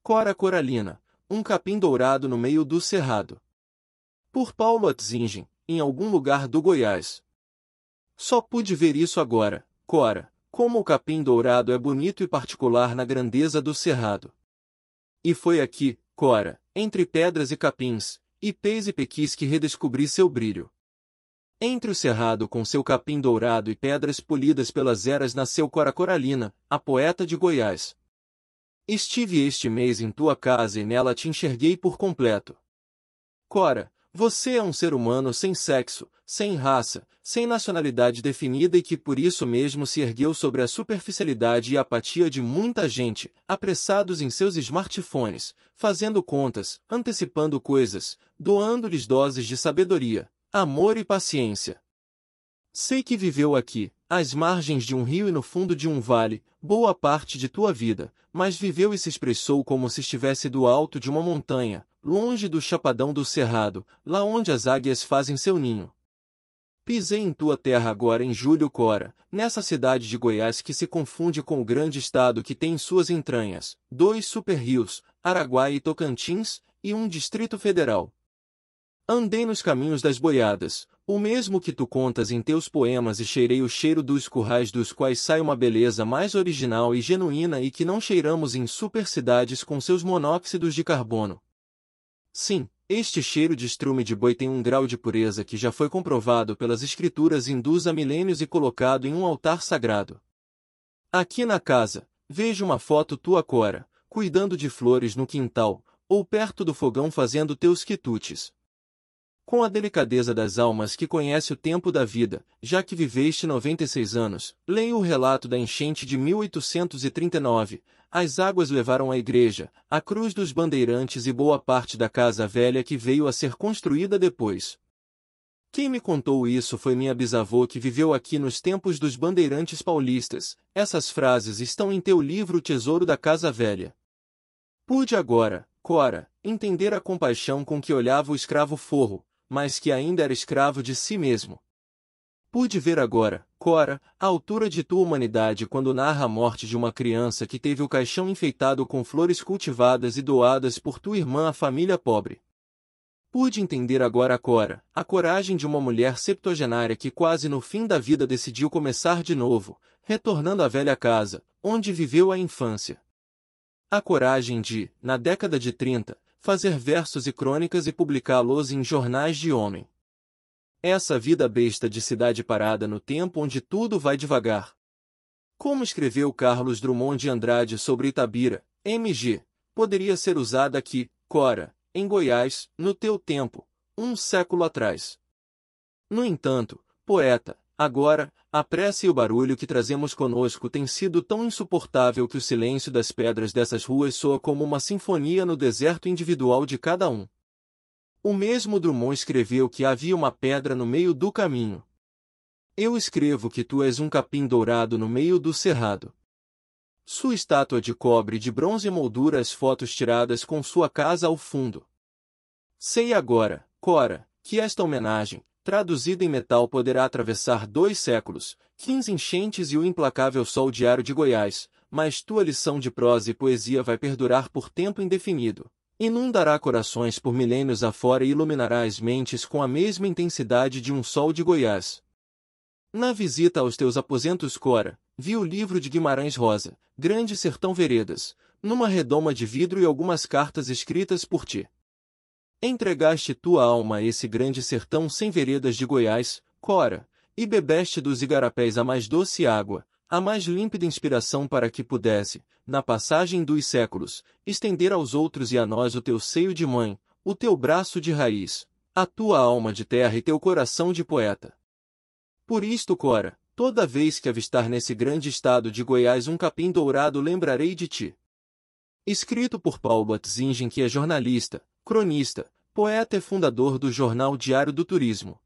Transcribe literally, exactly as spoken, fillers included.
Cora coralina, um capim dourado no meio do cerrado. Por Paulo Atzingen, em algum lugar do Goiás. Só pude ver isso agora, Cora, como o capim dourado é bonito e particular na grandeza do cerrado. E foi aqui, Cora, entre pedras e capins, ipês e pequis que redescobri seu brilho. Entre o cerrado com seu capim dourado e pedras polidas pelas eras nasceu Cora Coralina, a poeta de Goiás. Estive este mês em tua casa e nela te enxerguei por completo. Cora, você é um ser humano sem sexo, sem raça, sem nacionalidade definida e que por isso mesmo se ergueu sobre a superficialidade e apatia de muita gente, apressados em seus smartphones, fazendo contas, antecipando coisas, doando-lhes doses de sabedoria, amor e paciência. Sei que viveu aqui, às margens de um rio e no fundo de um vale, boa parte de tua vida, mas viveu e se expressou como se estivesse do alto de uma montanha, longe do chapadão do cerrado, lá onde as águias fazem seu ninho. Pisei em tua terra agora em julho, Cora, nessa cidade de Goiás que se confunde com o grande estado que tem em suas entranhas, dois super-rios, Araguaia e Tocantins, e um distrito federal. Andei nos caminhos das boiadas, o mesmo que tu contas em teus poemas e cheirei o cheiro dos currais dos quais sai uma beleza mais original e genuína e que não cheiramos em supercidades com seus monóxidos de carbono. Sim, este cheiro de estrume de boi tem um grau de pureza que já foi comprovado pelas escrituras hindus há milênios e colocado em um altar sagrado. Aqui na casa, vejo uma foto tua, Cora, cuidando de flores no quintal, ou perto do fogão fazendo teus quitutes. Com a delicadeza das almas que conhece o tempo da vida, já que viveste noventa e seis anos, leio o relato da enchente de mil oitocentos e trinta e nove, as águas levaram a igreja, a cruz dos bandeirantes e boa parte da casa velha que veio a ser construída depois. Quem me contou isso foi minha bisavó que viveu aqui nos tempos dos bandeirantes paulistas. Essas frases estão em teu livro Tesouro da Casa Velha. Pude agora, Cora, entender a compaixão com que olhava o escravo forro, mas que ainda era escravo de si mesmo. Pude ver agora, Cora, a altura de tua humanidade quando narra a morte de uma criança que teve o caixão enfeitado com flores cultivadas e doadas por tua irmã à família pobre. Pude entender agora, Cora, a coragem de uma mulher septuagenária que quase no fim da vida decidiu começar de novo, retornando à velha casa, onde viveu a infância. A coragem de, na década de trinta, fazer versos e crônicas e publicá-los em jornais de homem. Essa vida besta de cidade parada no tempo onde tudo vai devagar. Como escreveu Carlos Drummond de Andrade sobre Itabira, M G, poderia ser usada aqui, Cora, em Goiás, no teu tempo, um século atrás. No entanto, poeta, agora, a pressa e o barulho que trazemos conosco tem sido tão insuportável que o silêncio das pedras dessas ruas soa como uma sinfonia no deserto individual de cada um. O mesmo Drummond escreveu que havia uma pedra no meio do caminho. Eu escrevo que tu és um capim dourado no meio do cerrado. Sua estátua de cobre e de bronze moldura as fotos tiradas com sua casa ao fundo. Sei agora, Cora, que esta homenagem, traduzida em metal, poderá atravessar dois séculos, quinze enchentes e o implacável sol diário de Goiás, mas tua lição de prosa e poesia vai perdurar por tempo indefinido. Inundará corações por milênios afora e iluminará as mentes com a mesma intensidade de um sol de Goiás. Na visita aos teus aposentos, Cora, vi o livro de Guimarães Rosa, Grande Sertão Veredas, numa redoma de vidro e algumas cartas escritas por ti. Entregaste tua alma a esse grande sertão sem veredas de Goiás, Cora, e bebeste dos igarapés a mais doce água, a mais límpida inspiração para que pudesse, na passagem dos séculos, estender aos outros e a nós o teu seio de mãe, o teu braço de raiz, a tua alma de terra e teu coração de poeta. Por isto, Cora, toda vez que avistar nesse grande estado de Goiás um capim dourado lembrarei de ti. Escrito por Paulo Atzingen, que é jornalista, cronista, poeta e fundador do Jornal Diário do Turismo.